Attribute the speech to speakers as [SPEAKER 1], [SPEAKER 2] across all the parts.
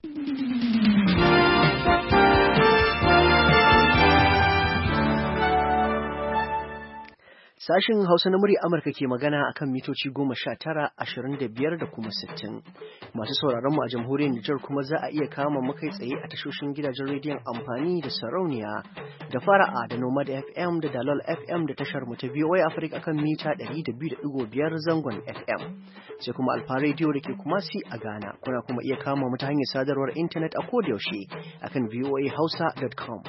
[SPEAKER 1] Sashin Hausa na murya Amurka ke magana akan mitoci 19, 25 da kuma 60. Masu sauraron mu a jamhuriyar Nijar kuma za a iya kama mu kai tsaye a tashoshin gidajen rediyon amfani da sarauniya da fara'a da Nomad FM da Dalol FM da tashar mu ta VOA Africa akan mita 102.5 zangon FM. Sai kuma Alfa Radio da ke Kumasi a Ghana. Kuna kuma iya kama mu ta hanyar sadarwar intanet a kodayaushe akan voahausa.com.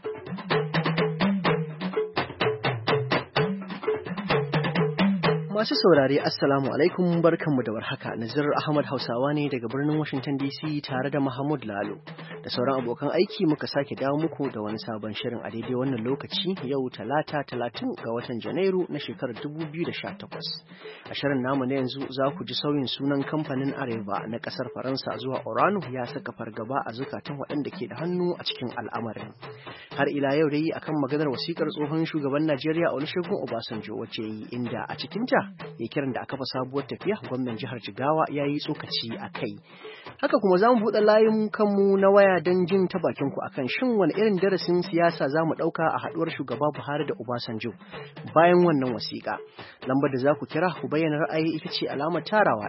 [SPEAKER 1] Masu saurare Assalamu alaikum barkanmu da warhaka. Nazir Ahmad Hausawa ne daga birnin Washington DC tare da Mahmud Lalo da sauran abokan aiki muka sake dawo muku da wani sabon shirin a daidai wannan lokaci yau Talata 30 ga watan Janairu na shekarar 2018. A shirin namu na yanzu za ku ji sauyin sunan kamfanin Areva na kasar Faransa zuwa Orano ya saka fargaba a zukatan waɗanda ke da hannu a cikin al'amarin. Har ila yau dai akan maganar wasikar tsohon shugaban Najeriya Olusegun Obasanjo wacce yi inda a cikinta ya kiran da aka fa sabuwar tafiya gwamnan jihar Jigawa ya yi tsokaci a kai. Haka kuma za mu buɗe layin kanmu na waya don jin ta bakinku akan shin wani irin darasin siyasa za mu ɗauka a haɗuwar shugaba Buhari da Obasanjo bayan wannan wasiƙa. Lambar da za ku kira ku bayyana ra'ayi ita ce alamar tarawa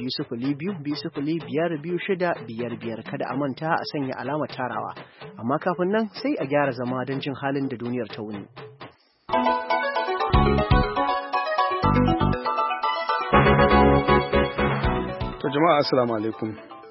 [SPEAKER 1] 1-202-205-655. Kada a manta a sanya alamar tarawa. Amma kafin nan sai a gyara zama don jin halin da duniyar ta wuni.
[SPEAKER 2] Jama'a assalamu alaikum.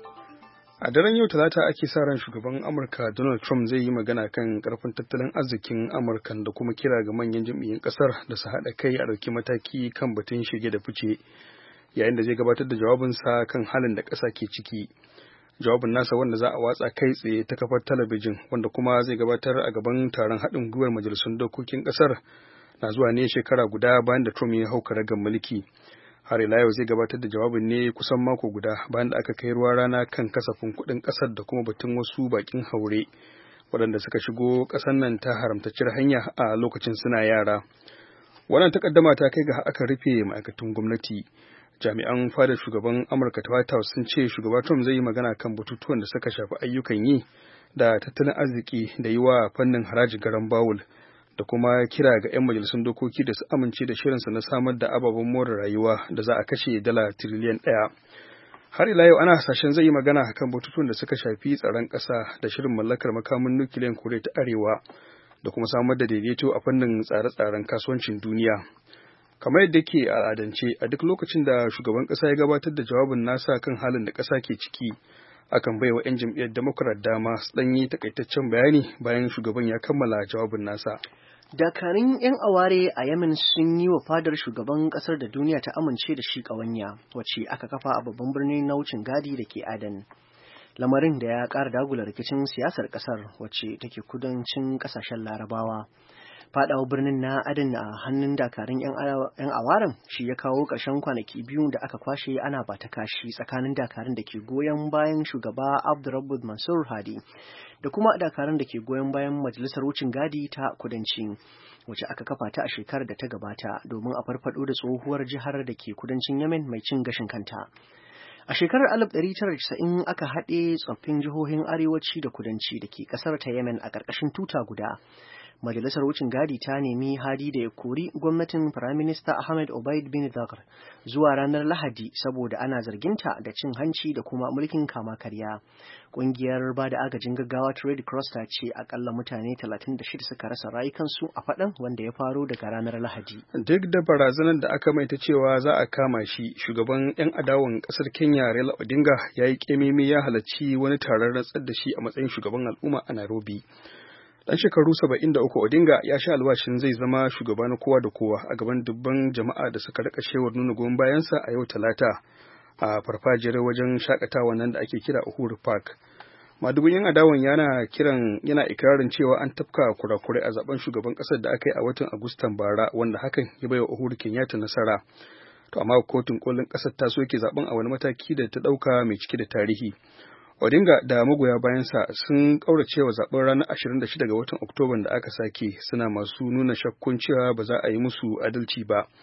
[SPEAKER 2] A daren yau Talata ake sa ran shugaban Amurka Donald Trump zai yi magana kan karfin tattalin arzikin Amurka da kuma kira ga manyan jam'iyyun kasar da su haɗa kai a ɗauki mataki kan batun shige da fice yayin da zai gabatar da jawabinsa kan halin da ƙasa ke ciki. Jawabin nasa wanda za a watsa kai tsaye ta kafar talabijin wanda kuma zai gabatar a gaban taron haɗin gwiwar majalisun dokokin ƙasar na zuwa ne shekara guda bayan da Trump ya hau karagar mulki. Har ila yau zai gabatar da jawabin ne kusan mako guda bayan da aka kai ruwa rana kan kasafin kuɗin ƙasar da kuma batun wasu bakin haure waɗanda suka shigo ƙasar nan ta haramtacciyar hanya a lokacin suna yara. Wannan takaddama ta kai ga aka rufe ma'aikatan gwamnati. Jami'an fadar shugaban Amurka ta White House sun ce shugaba Trump zai yi magana kan batutuwan da suka shafi ayyukan yi da tattalin arziki da yi wa fannin haraji garan bawul da kuma kira ga 'yan majalisun dokoki da su amince da shirinsa na samar da ababen more rayuwa da za a kashe dala tiriliyan 1. Har ila yau ana hasashen zai yi magana kan batutuwan da suka shafi tsaron ƙasa da shirin mallakar makamin nukiliyan Koriya ta Arewa da kuma samar da daidaito a fannin tsare-tsaren kasuwancin duniya. Kamar yadda ke al'adance a duk lokacin da shugaban ƙasa ya gabatar da jawabin nasa kan halin da ƙasa ke ciki, akan baiwa 'yan jam'iyyar Democrat dama su ɗan yi takaitaccen bayani bayan shugaban ya kammala jawabin nasa.
[SPEAKER 1] Dakarun 'yan aware a Yemen sun yi wa fadar shugaban kasar da duniya ta amince da shi ƙawanya wacce aka kafa a babban birnin na wucin gadi da ke Aden. Lamarin da ya ƙara dagula rikicin siyasar ƙasar wacce take kudancin ƙasashen Larabawa. Faɗawa birnin na Aden a hannun dakarun 'yan awaren shi ya kawo ƙarshen kwanaki biyu da aka kwashe ana bata kashi tsakanin dakarun da ke goyon bayan shugaba Abdurrabbu Mansur Hadi da kuma dakarun da ke goyon bayan majalisar wucin gadi ta kudanci wacce aka kafa ta a shekarar da ta gabata domin a farfado da tsohuwar jihar da ke kudancin Yemen mai cin gashin kanta. A shekarar 1990 aka haɗe tsoffin jihohin arewaci da kudanci da ke ƙasar ta Yemen a ƙarƙashin tuta guda. Majalisar wucin gadi ta nemi Hadi da ya kori gwamnatin Firaminista Ahmed Obaid bin Zakr zuwa ranar Lahadi saboda ana zarginta da cin hanci da kuma mulkin kama karya. Ƙungiyar ba da agajin gaggawa ta Red Cross ta ce akalla mutane 36 suka rasa rayukansu a faɗan wanda ya faro daga ranar Lahadi.
[SPEAKER 2] Duk da barazanar da aka maita cewa za a kama shi, shugaban 'yan adawan ƙasar Kenya Raila Odinga ya yi ƙememe ya halarci wani taron rantsar da shi a matsayin shugaban al'umma a Nairobi. Dan shekaru 73 Odinga ya sha alwashin zai zama shugaba na kowa da kowa a gaban dubban jama'a da suka rika shewar nuna goyon bayansa a yau Talata a farfajiyar wajen shakatawa nan da ake kira Uhuru Park. Madugun 'yan adawan yana ikirarin cewa an tafka kurakurai a zaben shugaban kasar da aka yi a watan Agustan bara wanda hakan ya baiwa Uhuru Kenyatta nasara. To amma kotun kolin kasar ta soke zaben a wani mataki da ta dauka mai cike da tarihi. Odinga da magoya bayansa sun kauracewa zaben ranar 26 ga watan Oktoban da aka sake suna masu nuna shakkun cewa ba za a yi musu adalci ba.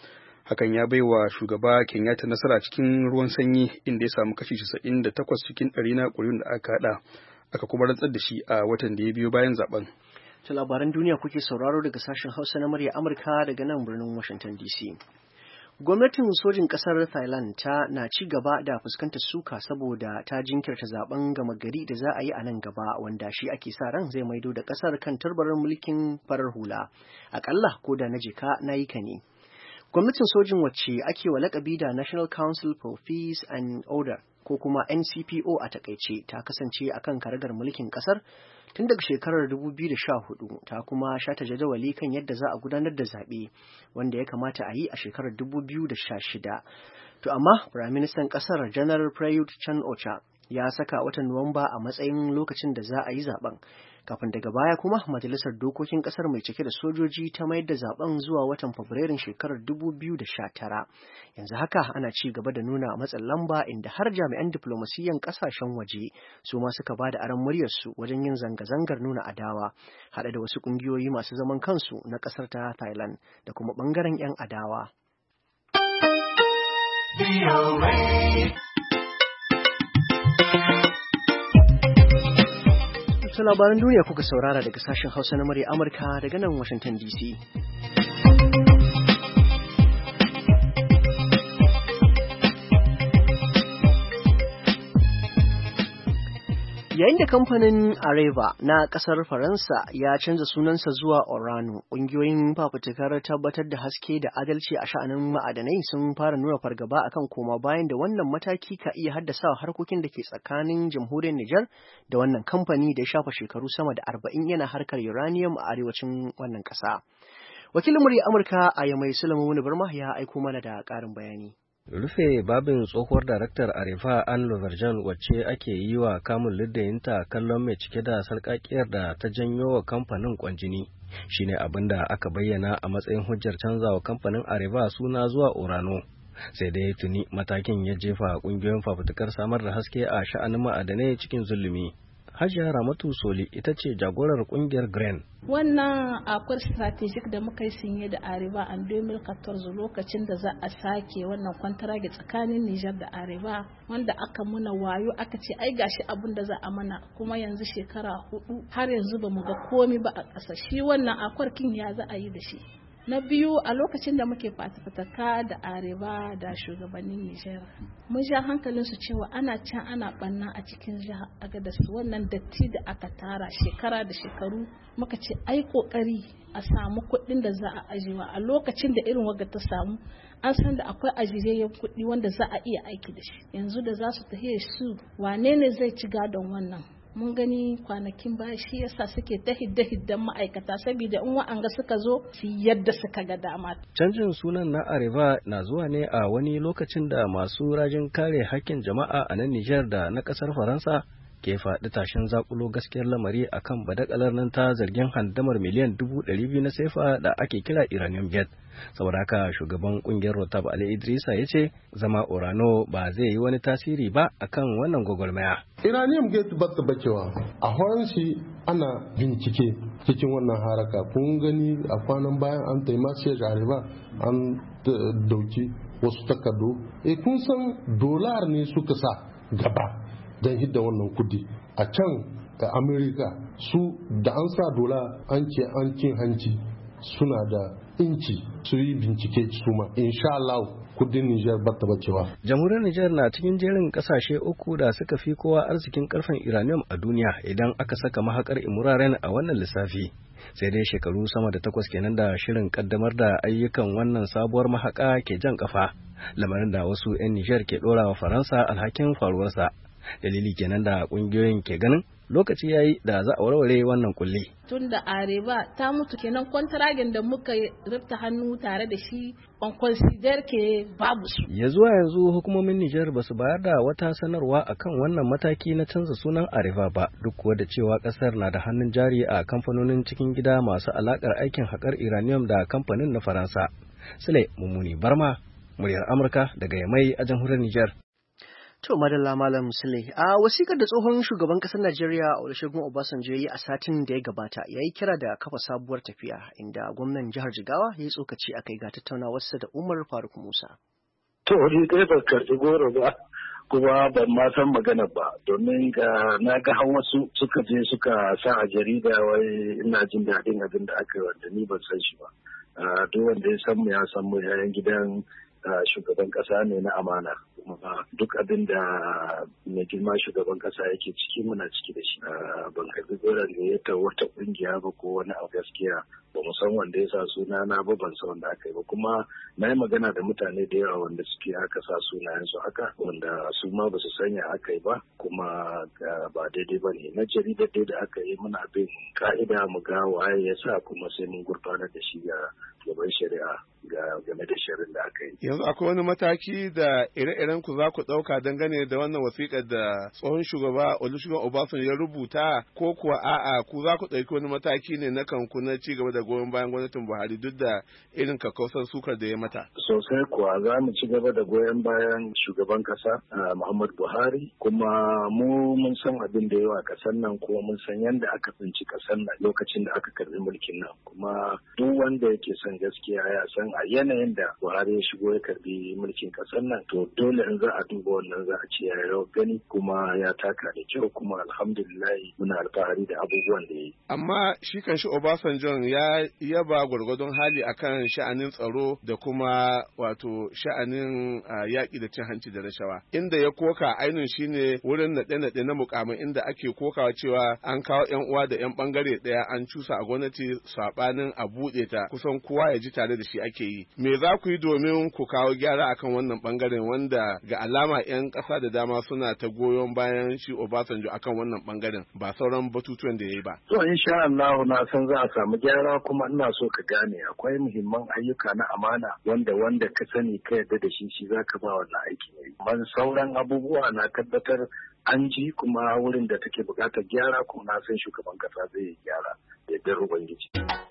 [SPEAKER 2] Hakan ya baiwa shugaba Kenyatta nasara cikin ruwan sanyi inda ya samu kashi 98 cikin 100 na ƙuri'un da aka haɗa, aka kuma rantsar da shi a watan da ya biyo bayan zaben.
[SPEAKER 1] Ta labaran duniya kuke sauraro daga sashen Hausa na murya Amurka daga nan birnin Washington DC. Gwamnatin sojin ƙasar Thailand na ci gaba da fuskantar suka saboda ta jinkirta zaben gama gari da za a yi a nan gaba, wanda shi ake sa ran zai maido da ƙasar kan turbarar mulkin farar hula. Aƙalla ko da na jika na yi ka ne. Gwamnatin sojin wacce ake wa lakabi da National Council for Peace and Order ko kuma NCPO a takaice ta kasance akan karagar mulkin kasar tun daga shekarar 2014, ta kuma shata jadawali kan yadda za a gudanar da zaɓe wanda ya kamata a yi a shekarar 2016. To amma Firaministan kasar Janar Prayut Chan-ocha ya saka watan Nuwamba a matsayin lokacin da za a yi zaben, kafin daga baya kuma majalisar dokokin kasar mai cike da sojoji ta mayar da zaben zuwa watan Fabrairun shekarar 2019. Yanzu haka ana ci gaba da nuna matsin lamba, inda har jami'an diplomasiyyan kasashen waje su ma suka ba da aron muryarsu wajen yin zanga-zangar nuna adawa, haɗe da wasu ƙungiyoyi masu zaman kansu na ƙasar ta Thailand da kuma ɓangaren 'yan adawa. Ta labaran duniya kuka saurara daga sashen Hausa na murya Amurka daga nan Washington DC. Yayin da kamfanin Areva na kasar Faransa ya canza sunansa zuwa Orano, ƙungiyoyin fafutukar tabbatar da haske da adalci a sha'anin ma'adanai sun fara nuna fargaba akan koma bayan da wannan mataki ka iya haddasa harkokin da ke tsakanin jamhuriyar Nijar da wannan kamfani da ya shafa shekaru sama da 40 yana harkar uranium a arewacin wannan ƙasa. Wakilin murya Amurka a Yamai Sulaiman Barma ya aiko mana da ƙarin bayani.
[SPEAKER 3] Rufe babin tsohuwar daraktar Arefa Anne Lauvergeon wacce ake yi wa kamun liddayinta kallon mai cike da sarƙaƙiyar da ta janyo wa kamfanin kwanjini shine abin da aka bayyana a matsayin hujjar canzawa kamfanin Arefa suna zuwa Orano. Sai dai tuni matakin ya jefa ƙungiyoyin fafutukar samar da haske a sha'anin ma'adanai cikin zulumi. Hajiya Ramatu Soli ita ce jagorar kungiyar Grain.
[SPEAKER 4] Wannan akwai strategic da muka yi sinye da Areva a 2014 lokacin da za a sake wannan kwantarage tsakanin Nijar da Areva, wanda aka muna wayo aka ce ai gashi abin da za a mana, kuma yanzu shekara 4 har yanzu ba mu ga komai ba a ƙasa. Shi wannan akwarkin ya za a yi da shi. Na biyu, a lokacin da muke fatafataka da Areva da shugabannin Nijar, mun sha hankalin su cewa ana can ana banna a cikin jihar Agadez, wannan datti da aka tara shekara da shekaru. Muka ce ai kokari a samu kuɗin da za a ajiyewa a lokacin da irin waga ta samu, an san da akwai ajiyayyen kuɗi wanda za a iya aiki da shi. Yanzu da za su tafiye su, wane ne zai ci gadon wannan? Mun gani kwanakin baya shi yasa suke ta hidda-hiddan ma'aikata, saboda in wa'anga suka zo su yadda suka ga dama.
[SPEAKER 3] Canjin sunan na Areva na zuwa ne a wani lokacin da masu rajin kare hakkin jama'a a nan Nijar da na kasar Faransa ke faɗi tashin zakulo gaskiyar lamari akan badakalar nan ta zargin handamar miliyan 200 na sefa da ake kira Iranian Gate. Saboda haka shugaban kungiyar Rotab Ali Idrisa ya ce zama Orano ba zai yi wani tasiri ba akan wannan gwagwarmaya.
[SPEAKER 5] Iranian Gate ba ta bacewa a horon shi ana bincike cikin wannan haraka. Kun gani a kwanan bayan an taimaka Areva an dauki wasu takardu. Kun san dolar ne suka sa gaba don hidda wannan kudi a can a Amerika, su da an sa dola an ce an cin hanci suna da inci su yi bincike su ma, insha Allah kudin Nijar ba ta bacewa.
[SPEAKER 3] Jamhuriyar Nijar na cikin jerin kasashe 3 da suka fi kowa arzikin karfen uranium a duniya idan aka saka mahakar Imuraren a wannan lissafi. Sai dai shekaru sama da 8 kenan da shirin kaddamar da ayyukan wannan sabuwar mahaka ke jan kafa, lamarin da wasu 'yan Nijar ke ɗora wa Faransa alhakin faruwarsa. Dalili kenan da kungiyoyin ke ganin lokaci yayi da za a warware wannan kulli.
[SPEAKER 4] Tun da Areva ta mutu kenan kwantaragen da muka rufta hannu tare da shi on consider ke babu su.
[SPEAKER 3] Ya zuwa yanzu hukumomin Nijar ba su bayar da wata sanarwa akan wannan mataki na canza sunan Areva ba, duk kuwa da cewa kasar na da hannun jari a kamfanonin cikin gida masu alakar aikin haƙar uranium da kamfanin na Faransa. Sule Mummuni Barma, muryar Amurka daga Yamai a jamhuriyar Nijar.
[SPEAKER 1] To madalla Malam Sule, a wasikar da tsohon shugaban ƙasar Najeriya Olusegun Obasanjo ya yi a satin da ya gabata ya yi kira da kafa sabuwar tafiya inda gwamnan jihar Jigawa ya yi tsokaci a kai ga tattaunawarsa da Umar Faruk Musa.
[SPEAKER 6] To ni dai ba karɓi goro ba kuma ban ma san magana ba domin na ga har wasu suka je suka sa a jarida wai ina jin daɗin abin da aka yi wanda ni ban san shi ba. Duk wanda ya san mu ya san mu yayan gidan shugaban kasa ne na amana kuma duk abin da mai girma shugaban kasa yake ciki muna ciki da shi ban karbi goron gayyatar wata kungiya ba ko wani abu gaskiya ba mu san wanda ya sa suna na ba ban san wanda aka yi ba kuma na yi magana da mutane da yawa wanda suke aka sa sunayen su haka wanda su ma ba su sanya aka yi ba kuma ba daidai ba ne na jaridar dai da aka yi muna bin ka'ida mu ga waye ya sa kuma sai mun gurfanar da shi ga gaban shari'a game da shirin da aka yi.
[SPEAKER 7] Yanzu akwai wani mataki da ire-iren ku za ku ɗauka dangane da wannan wasiƙar da tsohon shugaba Olusegun Obasanjo ya rubuta ko kuwa a'a ku za ku ɗauki wani mataki ne na kanku na ci gaba da goyon bayan gwamnatin Buhari duk da irin kakkausar sukar da ya mata?
[SPEAKER 6] Sosai kuwa za mu ci gaba da goyon bayan shugaban kasa Muhammadu Buhari kuma mu mun san abin da yawa kasar nan kuma mun san yadda aka tsinci kasar nan lokacin da aka karbi mulkin nan kuma duk wanda yake son gaskiya ya san a yanayin da Buhari ya shigo ya karbi mulkin kasar nan to dole in za a duba wannan za a ce ya rawar gani kuma ya taka da kyau kuma alhamdulillah muna alfahari da abubuwan da ya yi.
[SPEAKER 7] Amma shi kan shi Obasanjo ya yaba gwargwadon hali akan sha'anin tsaro da kuma wato sha'anin yaƙi da cin hanci da rashawa. Inda ya koka ainihin shine wurin naɗe-naɗe na mukamai inda ake kokawa cewa an kawo 'yan uwa da 'yan bangare ɗaya an cusa a gwamnati saɓanin a buɗe ta kusan kowa ya ji tare da shi ake yi. Me za ku yi domin ku kawo gyara akan wannan bangaren wanda ga alama 'yan ƙasa da dama suna ta goyon bayan shi Obasanjo akan wannan bangaren ba sauran batutuwan da ya yi ba.
[SPEAKER 6] To insha Allah na san za a samu gyara kuma ina so ka gane akwai muhimman ayyuka na amana wanda ka sani ka yarda da shi za ka ba wannan aiki ne. Man sauran abubuwa na tabbatar an ji kuma wurin da take buƙatar gyara kuma na san shugaban kasa zai yi gyara da yardar Ubangiji.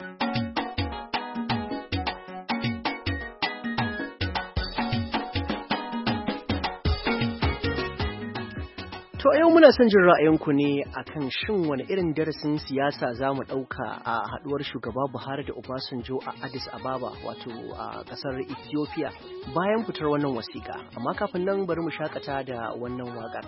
[SPEAKER 1] To yau muna son jin ra'ayinku ne akan shin wani irin darasin siyasa za mu ɗauka a haɗuwar shugaba Buhari da Obasanjo a Addis Ababa wato a ƙasar Ethiopia bayan fitar wannan wasiƙa. Amma kafin nan bari mu shakata da wannan waƙar.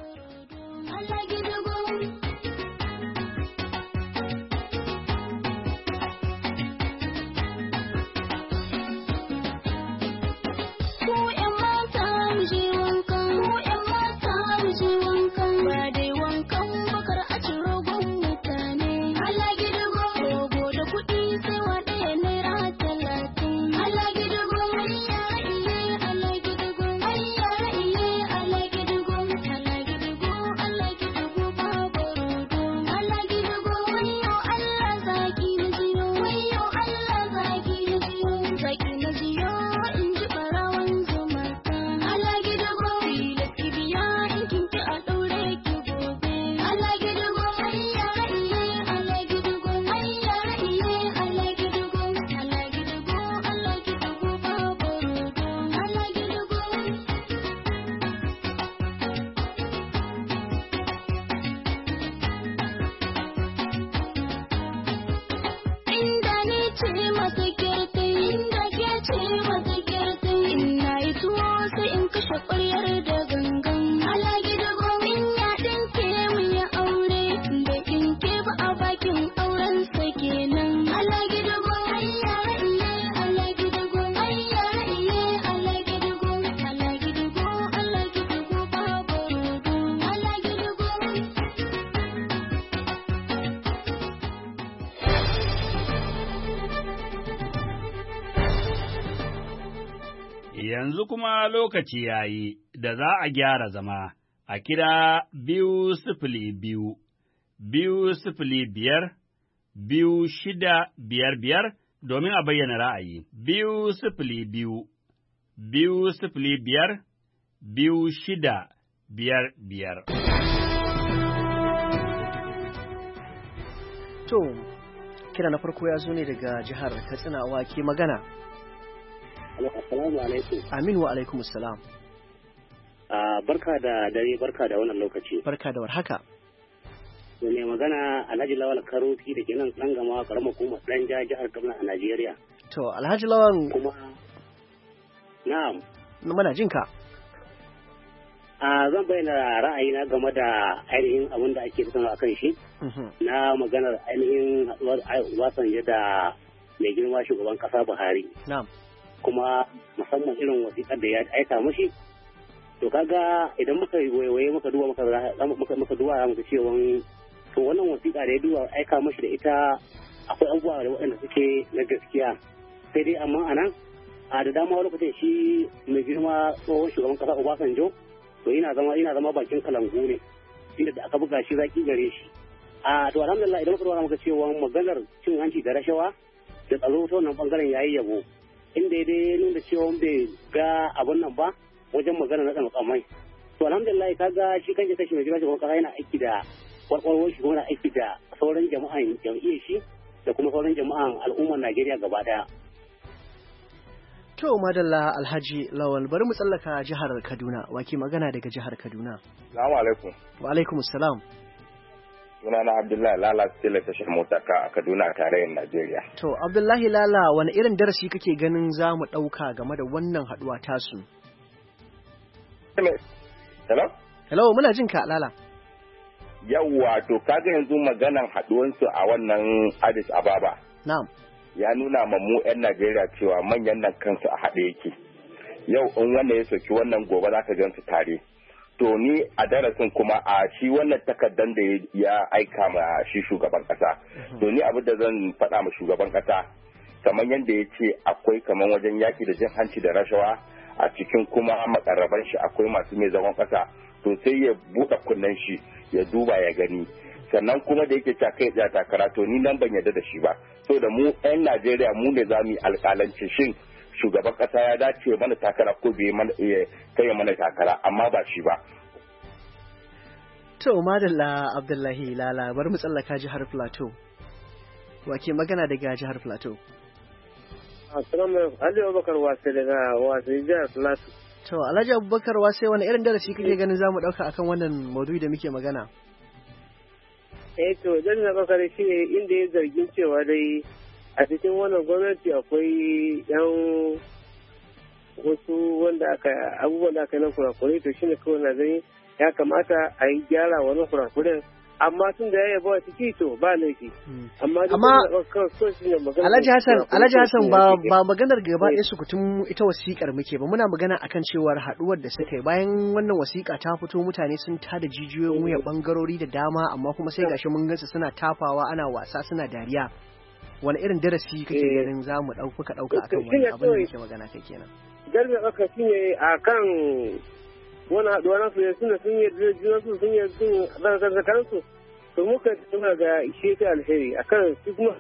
[SPEAKER 8] Yanzu kuma lokaci ya yi da za a gyara zama a kira 202, 205, 2655 domin a bayyana ra'ayi. 202, 205, 2655.
[SPEAKER 1] To, kira na farko ya zo ne daga jihar Katsina wake magana.
[SPEAKER 9] Assalamu alaikum.
[SPEAKER 1] Amin wa alaikum assalam.
[SPEAKER 9] Barka da dare, barka da wannan lokaci.
[SPEAKER 1] Barka da warhaka.
[SPEAKER 9] To ne magana Alhaji Lawal Karofi da ke nan ɗan gama karamar hukumar Danja jihar Kaduna a Najeriya.
[SPEAKER 1] To Alhaji Lawan
[SPEAKER 9] kuma na'am.
[SPEAKER 1] Muna jin ka.
[SPEAKER 9] Zan bayyana ra'ayina game da ainihin abin da ake tattauna akan shi. Na maganar ainihin haɗuwar Obasanjo da mai girma shugaban ƙasa Buhari.
[SPEAKER 1] Na'am.
[SPEAKER 9] Kuma musamman irin wasiƙar da ya aika mashi. To kaga idan muka waiwaye muka duba muka cewa to wannan wasiƙa da ya duba aika mashi da ita akwai abubuwa da waɗanda suke na gaskiya sai dai amma anan da dama lokacin shi mai girma tsohon shugaban ƙasa Obasanjo to yana zama bakin kalangu ne inda da aka buga shi zaki gare shi to alhamdulillah idan muka duba muka cewa maganar cin hanci da rashawa da tsaro ta wannan bangaren yayi yabo inda ya dai nuna cewa bai ga abun nan ba wajen magana na tsakamai to alhamdulillah kaga shi kanke kashi mai girma shugaban ƙasa yana aiki da warwarwar shi kuma aiki da sauran jama'an jam'iyyar shi da kuma sauran jama'an al'ummar Najeriya gaba daya.
[SPEAKER 1] To madalla Alhaji Lawal bari mu tsallaka jihar Kaduna wake magana daga jihar Kaduna.
[SPEAKER 10] Assalamu alaikum.
[SPEAKER 1] Wa alaikum assalam.
[SPEAKER 10] Sunana Abdullahi Lala Stella tashar motaka a Kaduna tarayyar Najeriya.
[SPEAKER 1] To Abdullahi Lala wani irin darasi kake ganin za mu ɗauka game da wannan haɗuwa tasu?
[SPEAKER 10] Hello?
[SPEAKER 1] Hello muna jin ka Lala.
[SPEAKER 10] Yawwa to kaga yanzu maganan haduwansu a wannan Addis Ababa.
[SPEAKER 1] Na'am.
[SPEAKER 10] Ya nuna ma mu 'yan Najeriya cewa manyan nan kansu a haɗe yake. Yau in wannan ya soki wannan gobe za ka gan su tare. To ni a darasin kuma a shi wannan takardan da ya aika ma shi shugaban ƙasa. To ni abin da zan faɗa ma shugaban ƙasa kamar yadda ya ce akwai kamar wajen yaƙi da jin hanci da rashawa a cikin kuma makarraban shi akwai masu mai zaman ƙasa. To sai ya buɗe kunnen shi ya duba ya gani sannan kuma da yake cewa kai ya takara to ni nan ban yarda da shi ba so da mu 'yan Najeriya mu ne za mu yi alƙalanci shin shugaban ƙasa ya dace mana takara ko bai kai mana takara amma ba shi ba.
[SPEAKER 1] To madalla Abdullahi Lala bari mu tsallaka jihar Plateau. Wake magana daga jihar Plateau.
[SPEAKER 11] Assalamu alaikum. Ali Abubakar Wase daga Wase jihar Plateau.
[SPEAKER 1] To Alhaji Abubakar Wase wani irin darasi kake ganin zamu dauka akan wannan maudu'i da muke magana?
[SPEAKER 11] To dan na bakare shi ne inda ya zargin cewa dai a cikin wannan gwamnati akwai yan wasu wanda abubuwan da aka yi na kurakurai to shine kawai na gani ya kamata a yi gyara wani kurakuren amma tun da ya yaba ciki to ba laifi amma
[SPEAKER 1] Alhaji Hassan ba maganar gaba ɗaya su kutum ita wasiƙar muke ba muna magana akan cewar haɗuwar da suka yi bayan wannan wasiƙa ta fito mutane sun tada jijiyoyin wuya bangarori da dama amma kuma sai gashi mun gansu suna tafawa ana wasa suna dariya wani irin darasi kake ganin za mu ɗauka akan wani abin da muke magana kai kenan
[SPEAKER 11] darasi aka shine akan wani haɗuwa na suna sun yi junansu sun yi kansu to muka tuna ga ishe ta alheri akan su kuma.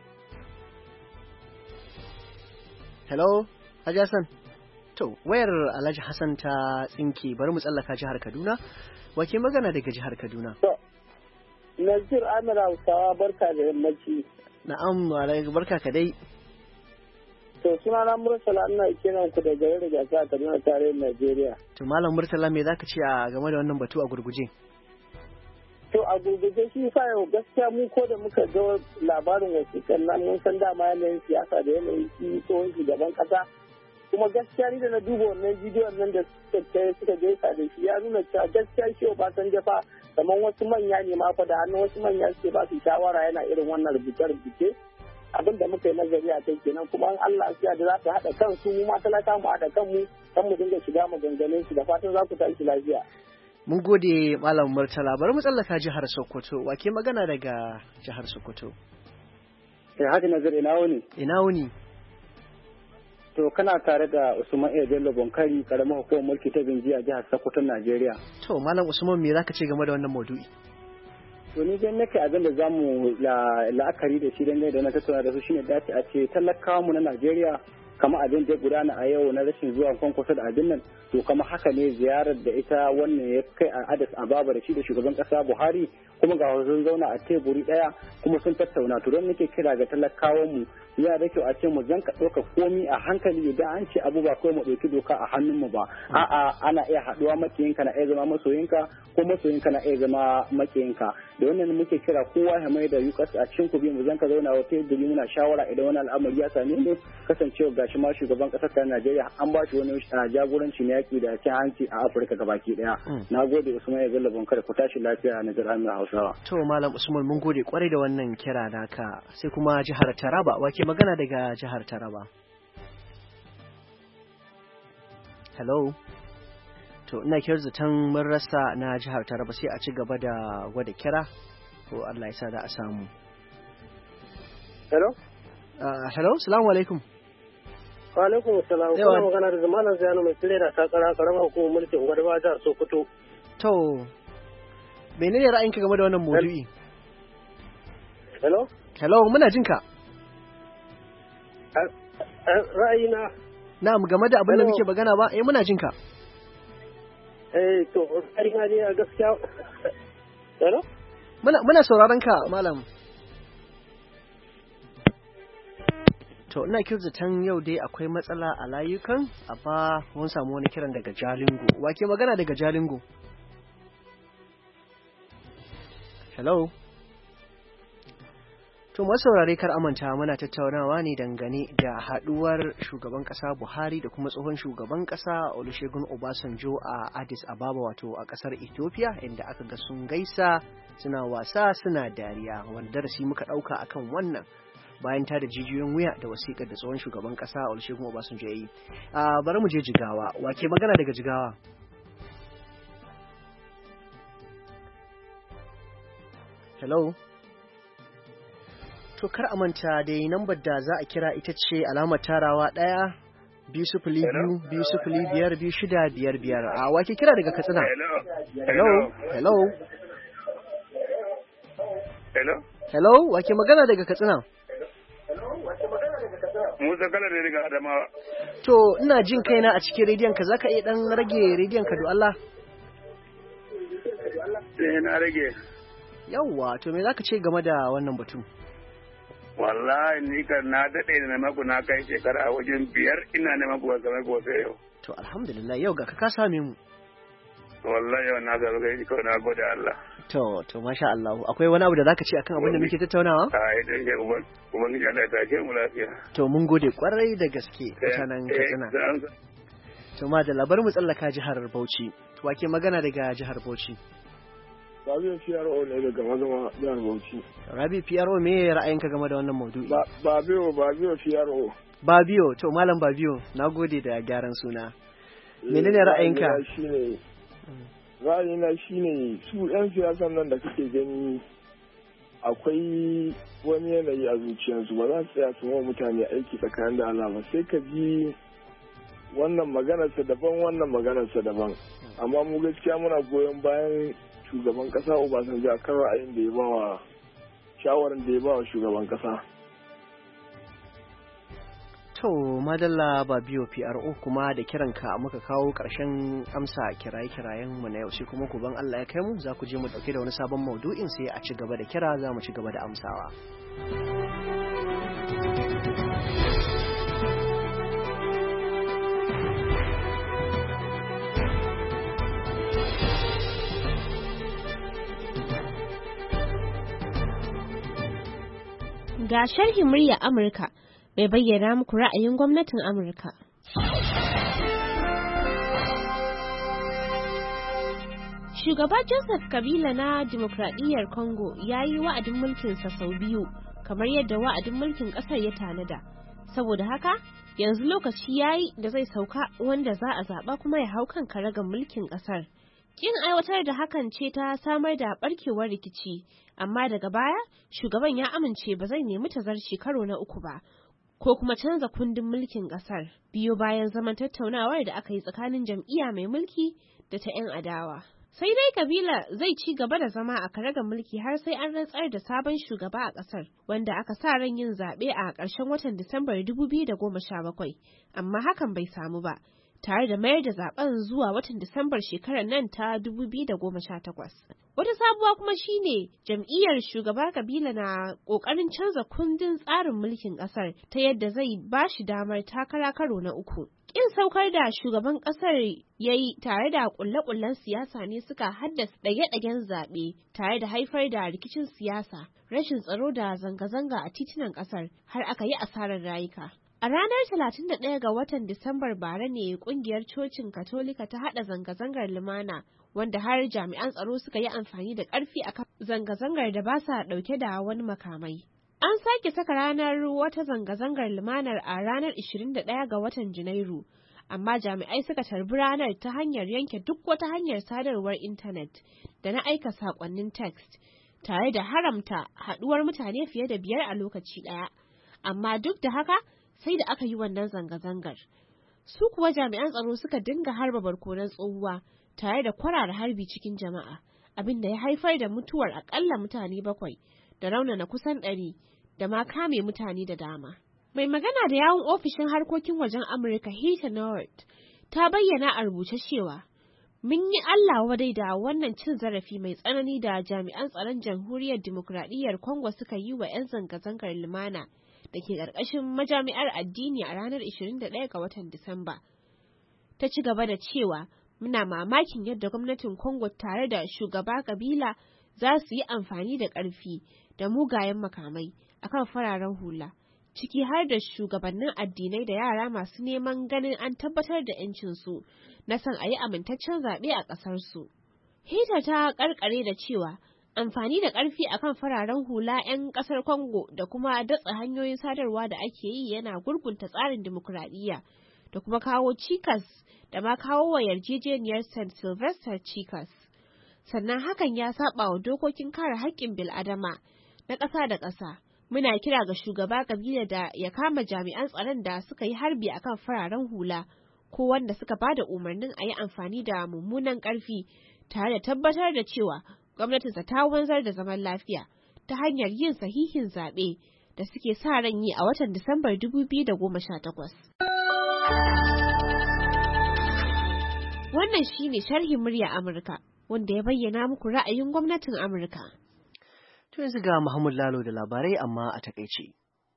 [SPEAKER 1] Hello, Alhaji Hassan. To, wayar Alhaji Hassan ta tsinke bari mu tsallaka jihar Kaduna. Wake magana daga jihar Kaduna.
[SPEAKER 12] Nazir Amir Hausawa barka da yammaci.
[SPEAKER 1] Na'am, barka ka dai.
[SPEAKER 12] To suna na Murtala ina kiran ku da garin Rigasa Kaduna tarayyar Najeriya.
[SPEAKER 1] To Malam Murtala me zaka ce a game da wannan batu a gurguje?
[SPEAKER 12] To a gurguje shi sa yau gaskiya mu ko da muka ga labarin wasiƙan nan mun san dama yanayin siyasa da yanayin tsohon shugaban ƙasa. Kuma gaskiya ni da na duba wannan bidiyon nan da suka gaisa da shi ya nuna cewa gaskiya shi Obasanjo fa kamar wasu manya ne ma fa da hannun wasu manya suke ba su shawara yana irin wannan rubuce-rubuce. Abin da muka yi nazari a kai kenan kuma an Allah ya da za ta haɗa kansu mu ma talaka mu haɗa kanmu kan mu dinga shiga maganganun shi da fatan za ku tashi lafiya.
[SPEAKER 1] Mun gode Malam Murtala bari mu tsallaka jihar Sokoto wake magana daga jihar Sokoto.
[SPEAKER 13] Haka nazari ina wuni.
[SPEAKER 1] Ina wuni.
[SPEAKER 13] To kana tare da Usman A. Bello Bonkari karamar hukumar mulki ta Binji a jihar Sokoto Najeriya.
[SPEAKER 1] To Malam Usman me zaka ce game da wannan maudu'i?
[SPEAKER 13] To ni dai nake abin da zamu la'akari da shi dangane da na tattauna da su shine dace a ce talakawa mu na Najeriya kamar abin da gudana a yau na rashin zuwa kwankwaso da abin nan to kamar haka ne ziyarar da ita wannan ya kai a Addis Ababa da shi da shugaban kasa Buhari kuma ga sun zauna a teburi daya kuma sun tattauna. To don nake kira ga talakawan mu ya da kyau a ce mu zanka ɗauka komi a hankali idan an ce abu ba kawai mu ɗauki doka a hannun mu ba. A'a ana iya haɗuwa makiyinka na iya zama masoyinka ko masoyinka na iya zama makiyinka. Da wannan muke kira kowa ya mai da yukas a cikin kubi mu zanka zauna wata yadda muna shawara idan wani al'amari ya same mu kasancewa gashi ma shugaban ƙasar ta Najeriya an ba shi wani jagoranci na yaki da cin hanci a Afirka gabaki daya. Na gode Usman ya Bello Bankar ku tashi lafiya na Jami'ar Hausawa.
[SPEAKER 1] To Malam Usman mun gode kwarai da wannan kira naka. Sai kuma jihar Taraba, wake magana daga jihar Taraba. Hello. To ina kyar zaton mun rasa na jihar Taraba, sai a ci gaba da gwada kira ko Allah ya sa da a samu.
[SPEAKER 11] Hello.
[SPEAKER 1] Hello, salamu alaikum.
[SPEAKER 11] Wa alaikum salam. Kuma magana da Malam Zayano mai tsire da takara karamar hukumar mulkin Gwarba jihar Sokoto.
[SPEAKER 1] To menene ra'ayinka game da wannan maudu'i?
[SPEAKER 11] Hello?
[SPEAKER 1] Hello, muna jin ka.
[SPEAKER 11] Ra'ayina.
[SPEAKER 1] Na'am, game da abin da muke magana ba? Muna jin ka.
[SPEAKER 11] To ra'ayina ne gaskiya. Hello?
[SPEAKER 1] Muna sauraron ka, Malam. To ina zaton yau dai akwai matsala a layukan, amma mun samu wani kiran daga Jalingo. Wake magana daga Jalingo? Hello? To masaurare kar amanta muna tattaunawa ne dangane da haduwar shugaban kasa Buhari da kuma tsohon shugaban kasa Olusegun Obasanjo a Addis Ababa wato a kasar Ethiopia, inda aka ga sun gaisa suna wasa suna dariya, wanda darasi muka dauka akan wannan bayan ta da jijiyoyin wuya da wasiƙar da tsohon shugaban kasa Olusegun Obasanjo ya yi. Bari mu je Jigawa. Wake magana daga Jigawa? Hello? To kar a manta dai lambar da za a kira ita ce alamar tarawa 1-2-0-2-5-2-6-5-5. A wake kira daga Katsina? Hello? Hello?
[SPEAKER 14] Hello?
[SPEAKER 1] Hello? Wake magana daga Katsina?
[SPEAKER 14] Musa Kala ne daga Adamawa.
[SPEAKER 1] To ina jin kaina a cikin rediyon ka, zaka iya dan rage rediyon ka do Allah?
[SPEAKER 14] Na rage.
[SPEAKER 1] Yawwa, to me zaka ce game da wannan batu?
[SPEAKER 14] Wallahi ni kan na dade da maku na kai shekara wajen 5 ina neman ku game ko sai yau.
[SPEAKER 1] To alhamdulillah yau ga ka same mu.
[SPEAKER 14] Wallahi yau na ga kai ko na gode Allah.
[SPEAKER 1] To masha Allah. Akwai wani abu da zaka ce akan abin da muke tattaunawa?
[SPEAKER 14] Idan ke ubangiji Allah ta ke mu lafiya.
[SPEAKER 1] To mun gode kwarai da gaske mutanen Katsina. To ma da labar mu tsallaka jihar Bauchi. Wake magana daga jihar Bauchi?
[SPEAKER 15] Rabi PRO ne daga Mazama jihar Bauchi.
[SPEAKER 1] Rabi PRO me ra'ayinka game da wannan maudu'i?
[SPEAKER 15] Babiyo PRO.
[SPEAKER 1] Babiyo, to malam Babiyo, nagode da gyaran suna. Menene ra'ayinka?
[SPEAKER 15] Ra'ayina shine su 'yan siyasan nan da kake gani akwai wani yanayi a zuciyarsu, ba za su tsaya su ma mutane aiki tsakanin da Allah ba, sai ka ji wannan maganarsa daban wannan maganarsa daban. Amma mu gaskiya muna goyon bayan shugaban kasa Obasanjo a kan ra'ayin da ya bawa shawarar da ya bawa shugaban kasa.
[SPEAKER 1] To madalla Babiyo PRO, kuma da kiranka muka kawo ƙarshen amsa kiraye-kirayen mu na yau, sai kuma ku ban Allah ya kai mu za ku je mu dauke da wani sabon maudu'in, sai a ci gaba da kira, za mu ci gaba da amsawa.
[SPEAKER 16] Ga sharhin murya Amurka bai bayyana muku ra'ayin gwamnatin Amurka. Shugaba Joseph Kabila na Dimokuraɗiyyar Congo ya yi wa'adin mulkinsa sau 2, kamar yadda wa'adin mulkin ƙasar ya tanada. Saboda haka, yanzu lokaci ya yi da zai sauka wanda za a zaɓa kuma ya hau kan karagar mulkin ƙasar. Kin aiwatar da hakan ce ta samar da barkewar rikici, amma daga baya shugaban ya amince ba zai nemi tazarci karo na 3 ba, ko kuma canza kundin mulkin kasar biyo bayan zaman tattaunawar da aka yi tsakanin jam'iyya mai mulki da ta 'yan adawa. Sai dai Kabila zai ci gaba da zama a karagar mulki har sai an rantsar da sabon shugaba a kasar, wanda aka sa ran yin zaɓe a ƙarshen watan Disambar 2017, amma hakan bai samu ba. tare da mayar da zaben zuwa watan Disambar shekarar nan ta 2018. Wata sabuwa kuma shine jam'iyyar shugaba Kabila na kokarin canza kundin tsarin mulkin kasar ta yadda zai ba shi damar takara karo na uku. Kin saukar da shugaban kasar yayi tare da kulle-kullen siyasa ne suka haddasa ɗage-ɗagen zaɓe tare da haifar da rikicin siyasa, rashin tsaro da zanga-zanga a titunan kasar har aka yi asarar rayuka. A ranar 31 ga watan Disambar bara ne kungiyar cocin Katolika ta hada zanga-zangar lumana wanda har jami'an tsaro suka yi amfani da ƙarfi akan zanga-zangar da ba sa ɗauke da wani makamai. An sake saka ranar wata zanga-zangar lumanar a ranar 21 ga watan Janairu, amma jami'ai suka tarbi ranar ta hanyar yanke duk wata hanyar sadarwar intanet da na aika saƙonnin text, tare da haramta haɗuwar mutane fiye da 5 a lokaci ɗaya. Amma duk da haka, sai da aka yi wannan zanga-zangar. Su kuwa jami'an tsaro suka dinga harba barkonan tsohuwa tare da kwarara harbi cikin jama'a, abin da ya haifar da mutuwar akalla mutane 7 da raunana kusan 100 da ma kame mutane da dama. Mai magana da yawun ofishin harkokin wajen Amurka Heather Nauert ta bayyana a rubuce cewa mun yi Allah wadai da wannan cin zarafi mai tsanani da jami'an tsaron Jamhuriyar Dimokuraɗiyyar Congo suka yi wa 'yan zanga-zangar lumana da ke ƙarƙashin majami'ar addini a ranar 21 ga watan Disamba. Ta ci gaba da cewa muna mamakin yadda gwamnatin Congo tare da shugaba Kabila za su yi amfani da ƙarfi da mugayen makamai akan fararen hula, ciki har da shugabannin addinai da yara masu neman ganin an tabbatar da 'yancinsu na son a yi amintaccen zaɓe a ƙasarsu. Hita ta ƙarƙare da cewa amfani da ƙarfi akan fararen hula 'yan ƙasar Congo da kuma datsa hanyoyin sadarwa da ake yi yana gurgunta tsarin dimokuraɗiyya da kuma kawo cikas da ma kawo wa yarjejeniyar St. Sylvester cikas. Sannan hakan ya saba wa dokokin kare haƙƙin bil'adama na ƙasa da ƙasa. Muna kira ga shugaba Kabila da ya kama jami'an tsaron da suka yi harbi akan fararen hula ko wanda suka ba da umarnin a yi amfani da mummunan ƙarfi, tare da tabbatar da cewa gwamnatinsa ta wanzar da zaman lafiya ta hanyar yin sahihin zaɓe da suke sa ran yi a watan Disambar 2018. Wannan shine sharhin murya Amurka wanda ya bayyana muku ra'ayin gwamnatin Amurka.
[SPEAKER 1] To yanzu ga Muhammad Lalo da labarai amma a takaice.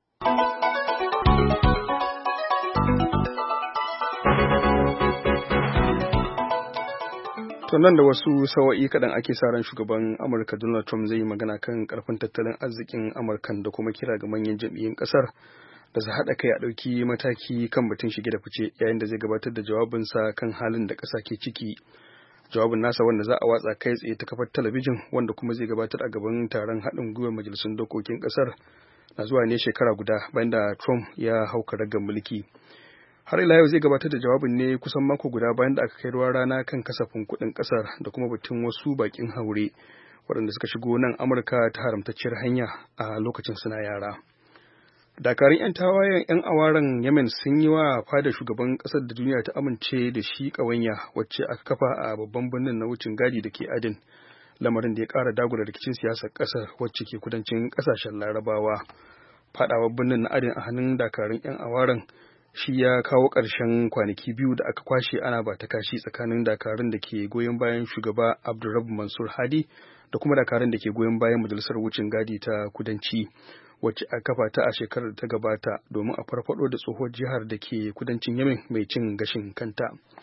[SPEAKER 2] To nan da wasu sawa'i kaɗan ake sa ran shugaban Amurka Donald Trump zai yi magana kan ƙarfin tattalin arzikin Amurkan da kuma kira ga manyan jam'iyyun ƙasar da su haɗa kai a ɗauki mataki kan batun shige da fice yayin da zai gabatar da jawabinsa kan halin da ƙasa ke ciki. Jawabin nasa wanda za a watsa kai tsaye ta kafar talabijin wanda kuma zai gabatar a gaban taron haɗin gwiwar majalisun dokokin ƙasar na zuwa ne shekara guda bayan da Trump ya hau karagar mulki. Har ila yau zai gabatar da jawabin ne kusan mako guda bayan da aka kai ruwa rana kan kasafin kuɗin ƙasar da kuma batun wasu baƙin haure waɗanda suka shigo nan Amurka ta haramtacciyar hanya a lokacin suna yara. Dakarun 'yan tawayen 'yan awaren Yemen sun yi wa fadar shugaban ƙasar da duniya ta amince da shi ƙawanya wacce aka kafa a babban birnin na wucin gadi da ke Aden, lamarin da ya ƙara dagula rikicin siyasar ƙasar wacce ke kudancin ƙasashen Larabawa. Fadawar birnin na Aden a hannun dakarun 'yan awaren shi ya kawo ƙarshen kwanaki 2 da aka kwashe ana ba ta kashi tsakanin dakarun da ke goyon bayan shugaba Abdurrabbu Mansur Hadi da kuma dakarun da ke goyon bayan majalisar wucin gadi ta kudanci, wacce aka kafa ta a shekarar da ta gabata domin a farfado da tsohuwar jihar da ke kudancin Yemen mai cin gashin kanta.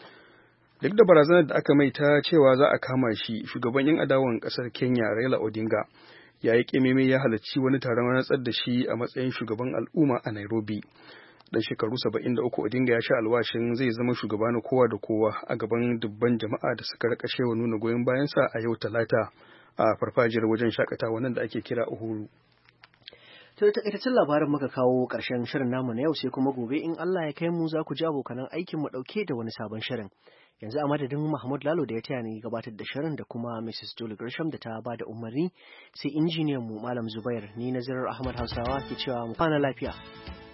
[SPEAKER 2] Duk da barazanar da aka mai ta cewa za a kama shi, shugaban 'yan adawan ƙasar Kenya Raila Odinga ya yi ƙememe ya halarci wani taron rantsar da shi a matsayin shugaban al'umma a Nairobi. Dan shekaru 73 Odinga ya sha alwashin zai zama shugaba na kowa da kowa a gaban dubban jama'a da suka rika wa nuna goyon bayansa a yau Talata a farfajiyar wajen shakatawa nan da ake kira Uhuru.
[SPEAKER 1] To takaitaccen labarin muka kawo ƙarshen shirin namu na yau, sai kuma gobe in Allah ya kai mu za ku ji abokanan aikin mu ɗauke da wani sabon shirin. Yanzu a madadin Mahmud Lalo da ya taya ni gabatar da shirin da kuma Mrs. Julie Gresham da ta ba da umarni, sai injiniyan mu Malam Zubair, ni Nazirar Ahmad Hausawa ke cewa mu kwana lafiya.